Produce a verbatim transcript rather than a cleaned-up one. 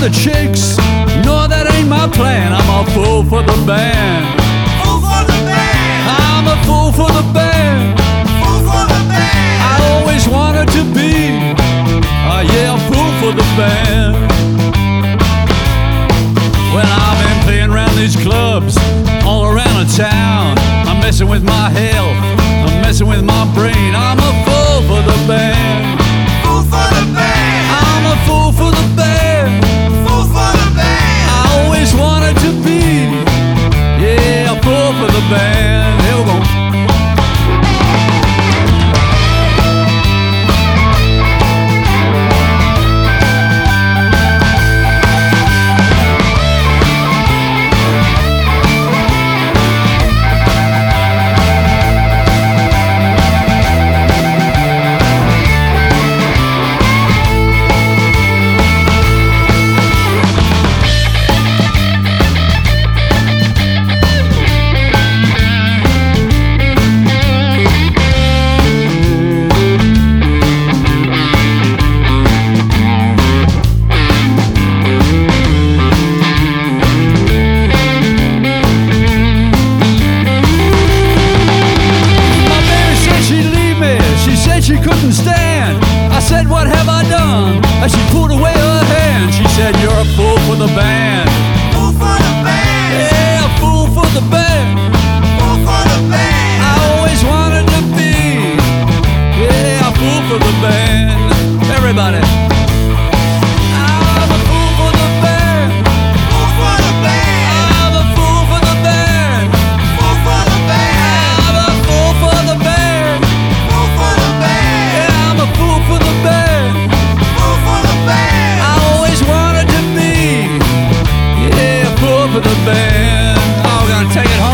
the chicks. No, that ain't my plan. I'm a fool for the band. Fool for the band. I'm a fool for the band. Fool for the band. I always wanted to be, uh, yeah, a fool for the band. Well, I've been playing around these clubs all around the town. I'm messing with my health, I'm messing with my brain. I'm a fool for the band. Fool for the band. I'm a fool for the band. Fool for the band. I always wanted to be, yeah, a fool for the band. Here we go. She couldn't stand. I said, what have I done? And she pulled away her hand. She said, you're a fool for the band. Fool for the band. Yeah, a fool for the band. Fool for the band. I always wanted to be, yeah, a fool for the band. Everybody. I'm a fool for the band. Fool for the band. I'm a fool for the band. Fool for the band. I'm a fool for the band. Fool for the band. Yeah, I'm a fool for the band. Fool for the band. I always wanted to be, yeah, a fool for the band. Oh, we're gonna take it home.